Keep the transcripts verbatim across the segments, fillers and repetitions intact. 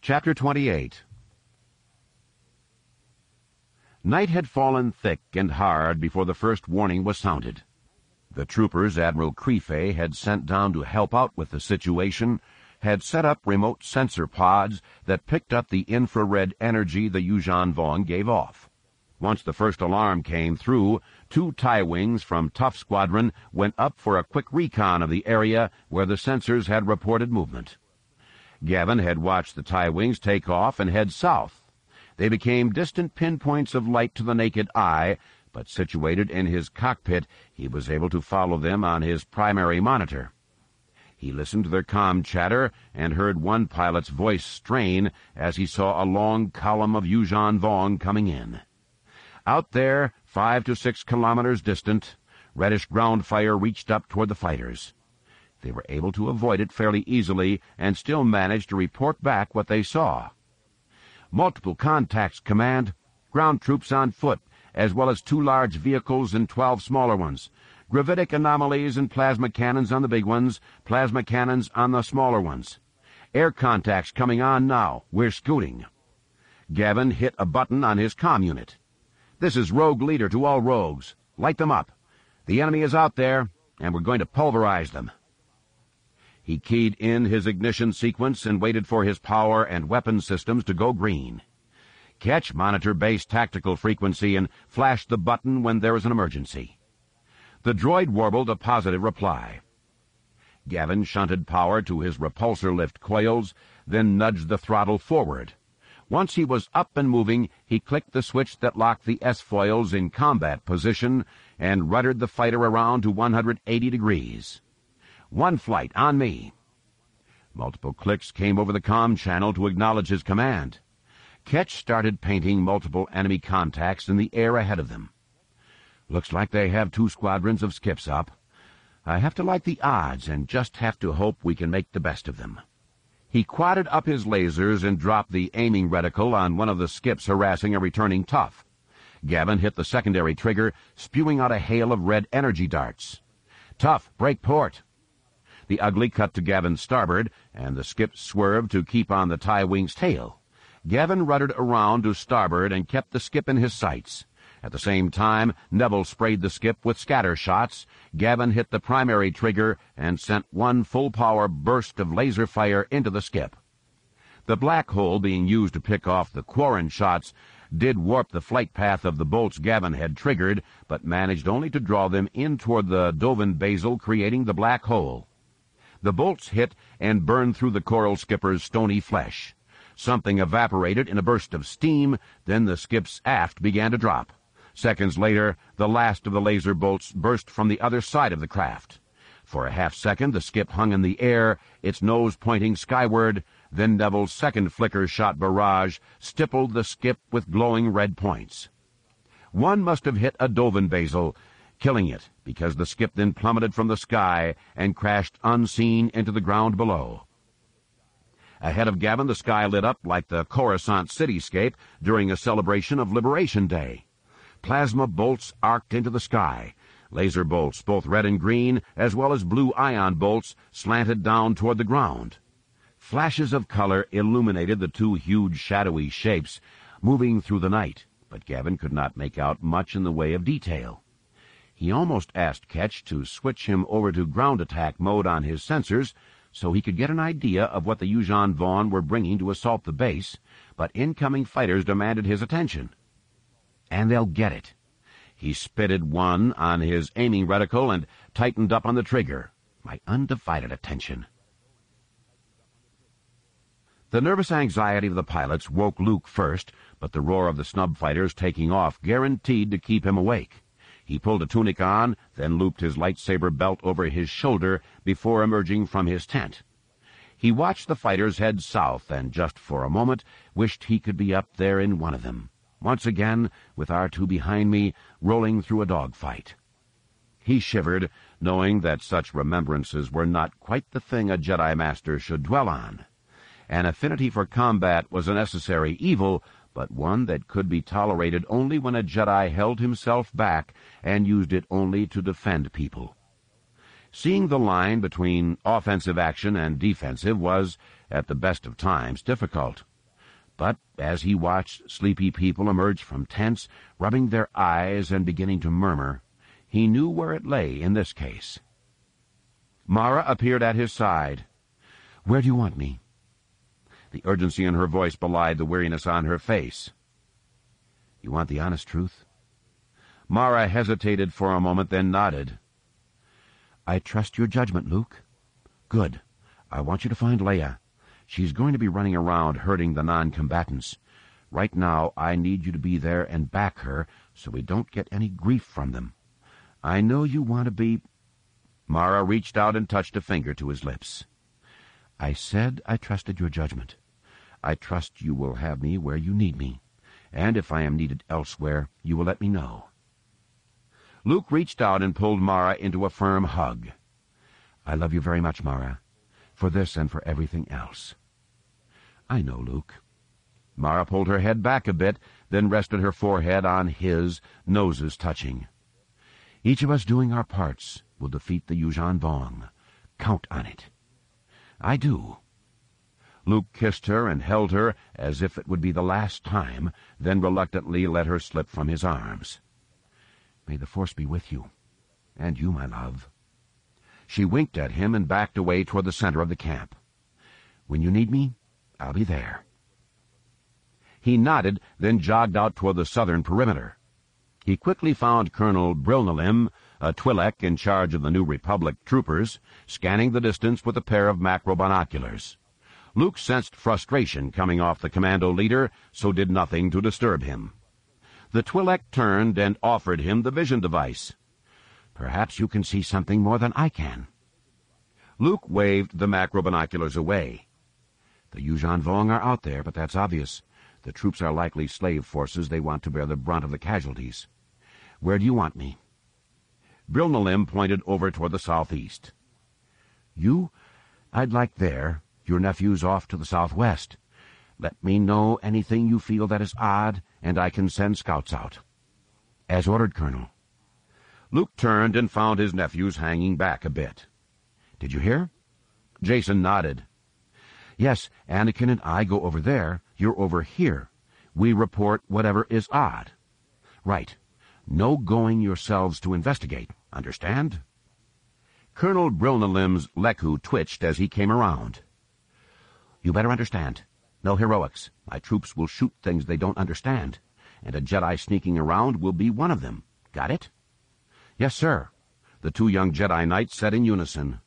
Chapter twenty-eight. Night had fallen thick and hard before the first warning was sounded. The troopers Admiral Creefay had sent down to help out with the situation had set up remote sensor pods that picked up the infrared energy the Yuuzhan Vong gave off. Once the first alarm came through, two TIE wings from Tough Squadron went up for a quick recon of the area where the sensors had reported movement. Gavin had watched the TIE wings take off and head south. They became distant pinpoints of light to the naked eye, but situated in his cockpit, he was able to follow them on his primary monitor. He listened to their comm chatter and heard one pilot's voice strain as he saw a long column of Yuuzhan Vong coming in. Out there, five to six kilometers distant, reddish ground fire reached up toward the fighters. They were able to avoid it fairly easily and still managed to report back what they saw. Multiple contacts, Command. Ground troops on foot, as well as two large vehicles and twelve smaller ones. Gravitic anomalies and plasma cannons on the big ones, plasma cannons on the smaller ones. Air contacts coming on now. We're scooting. Gavin hit a button on his comm unit. This is Rogue Leader to all rogues. Light them up. The enemy is out there, and we're going to pulverize them. He keyed in his ignition sequence and waited for his power and weapon systems to go green. Ketch, monitor base tactical frequency and flash the button when there is an emergency. The droid warbled a positive reply. Gavin shunted power to his repulsor lift coils, then nudged the throttle forward. Once he was up and moving, he clicked the switch that locked the S-foils in combat position and ruddered the fighter around to one hundred eighty degrees. One flight, on me. Multiple clicks came over the comm channel to acknowledge his command. Ketch started painting multiple enemy contacts in the air ahead of them. Looks like they have two squadrons of skips up. I have to like the odds and just have to hope we can make the best of them. He quadded up his lasers and dropped the aiming reticle on one of the skips harassing a returning Tough. Gavin hit the secondary trigger, spewing out a hail of red energy darts. Tough, break port. The Ugly cut to Gavin's starboard, and the skip swerved to keep on the TIE wing's tail. Gavin ruddered around to starboard and kept the skip in his sights. At the same time, Neville sprayed the skip with scatter shots. Gavin hit the primary trigger and sent one full-power burst of laser fire into the skip. The black hole being used to pick off the Quarren shots did warp the flight path of the bolts Gavin had triggered, but managed only to draw them in toward the Dovin Basal, creating the black hole. The bolts hit and burned through the coral skipper's stony flesh. Something evaporated in a burst of steam, then the skip's aft began to drop. Seconds later, the last of the laser bolts burst from the other side of the craft. For a half-second, the skip hung in the air, its nose pointing skyward. Then Neville's second flicker-shot barrage stippled the skip with glowing red points. One must have hit a Dovin Basal, killing it, because the skip then plummeted from the sky and crashed unseen into the ground below. Ahead of Gavin, the sky lit up like the Coruscant cityscape during a celebration of Liberation Day. Plasma bolts arced into the sky. Laser bolts, both red and green, as well as blue ion bolts, slanted down toward the ground. Flashes of color illuminated the two huge shadowy shapes moving through the night, but Gavin could not make out much in the way of detail. He almost asked Ketch to switch him over to ground attack mode on his sensors so he could get an idea of what the Yuuzhan Vong were bringing to assault the base, but incoming fighters demanded his attention. And they'll get it. He spitted one on his aiming reticle and tightened up on the trigger. My undivided attention. The nervous anxiety of the pilots woke Luke first, but the roar of the snub fighters taking off guaranteed to keep him awake. He pulled a tunic on, then looped his lightsaber belt over his shoulder before emerging from his tent. He watched the fighters head south and just for a moment wished he could be up there in one of them. Once again, with R two behind me, rolling through a dogfight. He shivered, knowing that such remembrances were not quite the thing a Jedi Master should dwell on. An affinity for combat was a necessary evil, but one that could be tolerated only when a Jedi held himself back and used it only to defend people. Seeing the line between offensive action and defensive was, at the best of times, difficult. But as he watched sleepy people emerge from tents, rubbing their eyes and beginning to murmur, he knew where it lay in this case. Mara appeared at his side. "Where do you want me?" The urgency in her voice belied the weariness on her face. "You want the honest truth?" Mara hesitated for a moment, then nodded. "I trust your judgment, Luke." "Good. I want you to find Leia. She's going to be running around hurting the non-combatants. Right now, I need you to be there and back her so we don't get any grief from them. I know you want to be—" Mara reached out and touched a finger to his lips. "I said I trusted your judgment. I trust you will have me where you need me, and if I am needed elsewhere, you will let me know." Luke reached out and pulled Mara into a firm hug. "I love you very much, Mara, for this and for everything else." "I know, Luke." Mara pulled her head back a bit, then rested her forehead on his, noses touching. "Each of us doing our parts will defeat the Yuuzhan Vong. Count on it." "I do." Luke kissed her and held her as if it would be the last time, then reluctantly let her slip from his arms. "May the Force be with you, and you, my love." She winked at him and backed away toward the center of the camp. "When you need me, I'll be there." He nodded, then jogged out toward the southern perimeter. He quickly found Colonel Brilnalim, a Twi'lek in charge of the New Republic troopers, scanning the distance with a pair of macro binoculars. Luke sensed frustration coming off the commando leader, so did nothing to disturb him. The Twi'lek turned and offered him the vision device. "Perhaps you can see something more than I can." Luke waved the macro binoculars away. "The Yuuzhan Vong are out there, but that's obvious. The troops are likely slave forces. They want to bear the brunt of the casualties. Where do you want me?" Brilnalim pointed over toward the southeast. "You? I'd like there. Your nephew's off to the southwest. Let me know anything you feel that is odd, and I can send scouts out." "As ordered, Colonel." Luke turned and found his nephews hanging back a bit. "Did you hear?" Jason nodded. "Yes, Anakin and I go over there. You're over here. We report whatever is odd." "Right. No going yourselves to investigate. Understand?" Colonel Brilnalim's Leku twitched as he came around. "You better understand. No heroics. My troops will shoot things they don't understand, and a Jedi sneaking around will be one of them. Got it?" "Yes, sir," the two young Jedi Knights said in unison.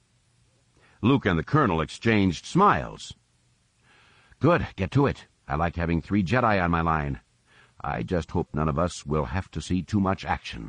Luke and the Colonel exchanged smiles. "Good, get to it. I like having three Jedi on my line. I just hope none of us will have to see too much action."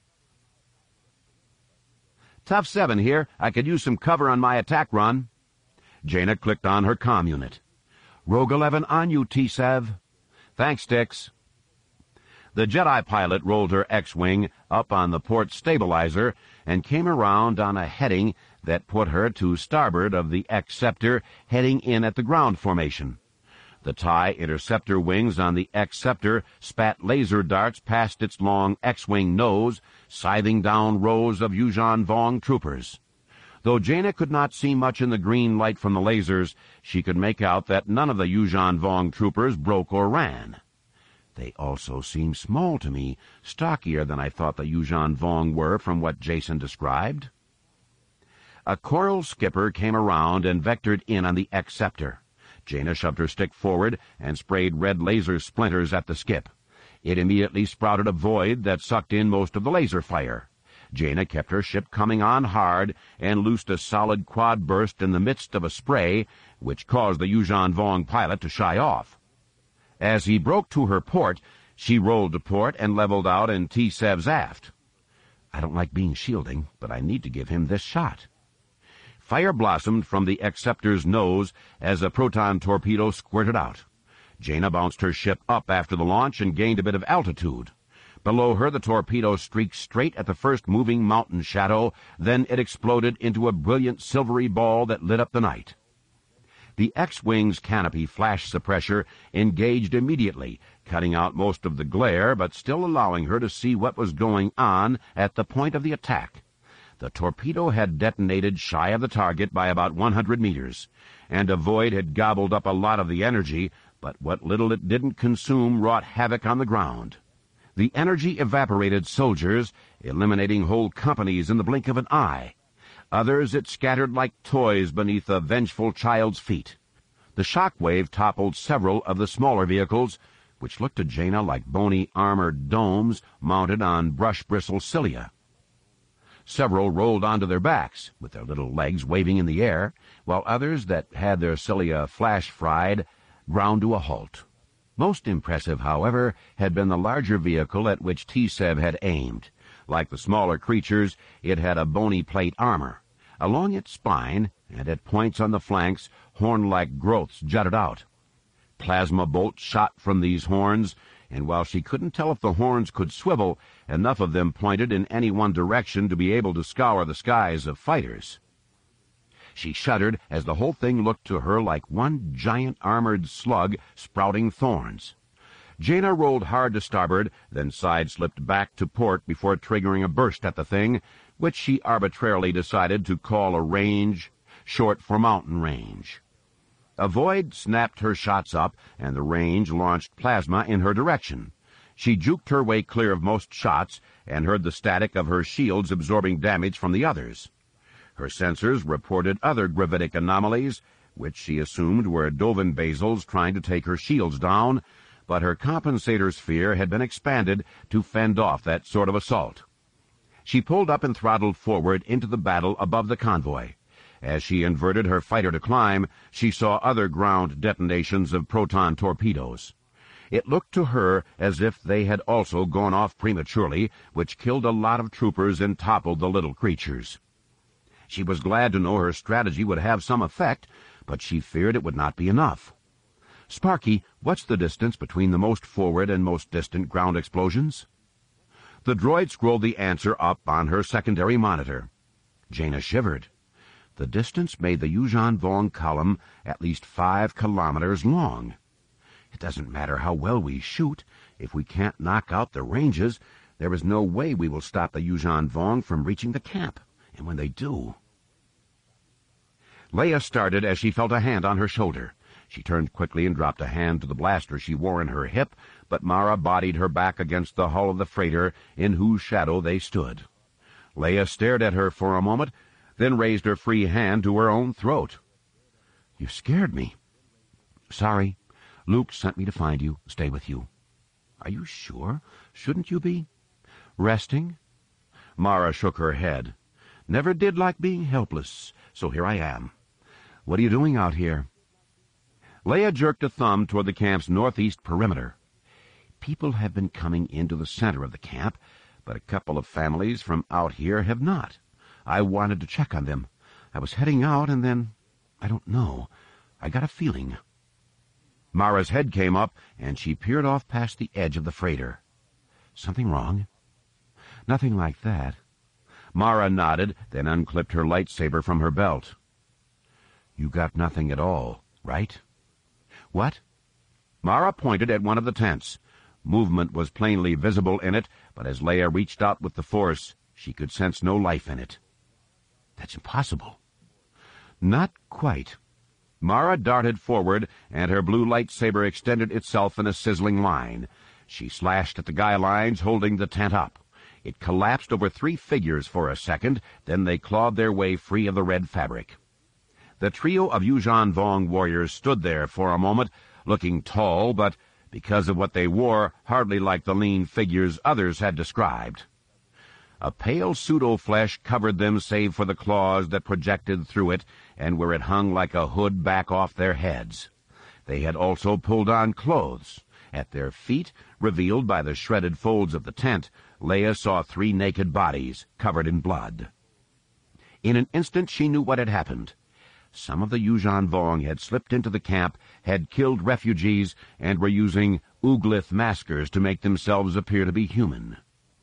"Tough seven here. I could use some cover on my attack run." Jaina clicked on her comm unit. "Rogue eleven on you, T-Sev." "Thanks, Dix." The Jedi pilot rolled her X-Wing up on the port stabilizer and came around on a heading that put her to starboard of the X-Scepter, heading in at the ground formation. The TIE interceptor wings on the X-Scepter spat laser darts past its long X-Wing nose, scything down rows of Yuuzhan Vong troopers. Though Jaina could not see much in the green light from the lasers, she could make out that none of the Yuuzhan Vong troopers broke or ran. They also seemed small to me, stockier than I thought the Yuuzhan Vong were from what Jason described. A Coral skipper came around and vectored in on the X-Scepter. Jaina shoved her stick forward and sprayed red laser splinters at the skip. It immediately sprouted a void that sucked in most of the laser fire. Jaina kept her ship coming on hard and loosed a solid quad burst in the midst of a spray, which caused the Yuuzhan Vong pilot to shy off. As he broke to her port, she rolled to port and leveled out in T-Sev's aft. I don't like being shielding, but I need to give him this shot. Fire blossomed from the X-Scepter's nose as a proton torpedo squirted out. Jaina bounced her ship up after the launch and gained a bit of altitude. Below her, the torpedo streaked straight at the first moving mountain shadow, then it exploded into a brilliant silvery ball that lit up the night. The X-Wing's canopy flash suppressor engaged immediately, cutting out most of the glare, but still allowing her to see what was going on at the point of the attack. The torpedo had detonated shy of the target by about one hundred meters, and a void had gobbled up a lot of the energy, but what little it didn't consume wrought havoc on the ground. The energy evaporated soldiers, eliminating whole companies in the blink of an eye. Others it scattered like toys beneath a vengeful child's feet. The shock wave toppled several of the smaller vehicles, which looked to Jaina like bony armored domes mounted on brush-bristle cilia. Several rolled onto their backs, with their little legs waving in the air, while others that had their cilia flash-fried ground to a halt. Most impressive, however, had been the larger vehicle at which T-Seb had aimed. Like the smaller creatures, it had a bony plate armor. Along its spine, and at points on the flanks, horn-like growths jutted out. Plasma bolts shot from these horns, and while she couldn't tell if the horns could swivel, enough of them pointed in any one direction to be able to scour the skies of fighters. She shuddered as the whole thing looked to her like one giant armored slug sprouting thorns. Jaina rolled hard to starboard, then side-slipped back to port before triggering a burst at the thing, which she arbitrarily decided to call a range, short for mountain range. A void snapped her shots up, and the range launched plasma in her direction. She juked her way clear of most shots and heard the static of her shields absorbing damage from the others. Her sensors reported other gravitic anomalies, which she assumed were Dovin basils trying to take her shields down, but her compensator sphere had been expanded to fend off that sort of assault. She pulled up and throttled forward into the battle above the convoy. As she inverted her fighter to climb, she saw other ground detonations of proton torpedoes. It looked to her as if they had also gone off prematurely, which killed a lot of troopers and toppled the little creatures. She was glad to know her strategy would have some effect, but she feared it would not be enough. "Sparky, what's the distance between the most forward and most distant ground explosions?" The droid scrolled the answer up on her secondary monitor. Jaina shivered. The distance made the Yuuzhan Vong column at least five kilometers long. It doesn't matter how well we shoot. If we can't knock out the ranges, there is no way we will stop the Yuuzhan Vong from reaching the camp. And when they do... Leia started as she felt a hand on her shoulder. She turned quickly and dropped a hand to the blaster she wore in her hip, but Mara bodied her back against the hull of the freighter in whose shadow they stood. Leia stared at her for a moment, then raised her free hand to her own throat. "You scared me." "Sorry. Luke sent me to find you, stay with you." "Are you sure? Shouldn't you be?" "Resting?" Mara shook her head. "Never did like being helpless, so here I am. What are you doing out here?" Leia jerked a thumb toward the camp's northeast perimeter. "People have been coming into the center of the camp, but a couple of families from out here have not. I wanted to check on them. I was heading out, and then, I don't know, I got a feeling." Mara's head came up, and she peered off past the edge of the freighter. "Something wrong?" "Nothing like that." Mara nodded, then unclipped her lightsaber from her belt. "You got nothing at all, right?" "What?" Mara pointed at one of the tents. Movement was plainly visible in it, but as Leia reached out with the Force, she could sense no life in it. "That's impossible." "Not quite." Mara darted forward, and her blue lightsaber extended itself in a sizzling line. She slashed at the guy lines holding the tent up. It collapsed over three figures for a second, then they clawed their way free of the red fabric. The trio of Yuuzhan Vong warriors stood there for a moment, looking tall, but, because of what they wore, hardly like the lean figures others had described. A pale pseudo-flesh covered them save for the claws that projected through it, and where it hung like a hood back off their heads. They had also pulled on clothes. At their feet, revealed by the shredded folds of the tent, Leia saw three naked bodies, covered in blood. In an instant she knew what had happened. Some of the Yuuzhan Vong had slipped into the camp, had killed refugees, and were using Uglith maskers to make themselves appear to be human.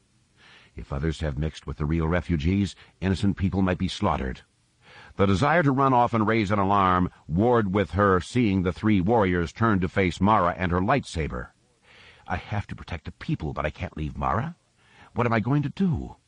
If others have mixed with the real refugees, innocent people might be slaughtered. The desire to run off and raise an alarm warred with her seeing the three warriors turn to face Mara and her lightsaber. "I have to protect the people, but I can't leave Mara. What am I going to do?"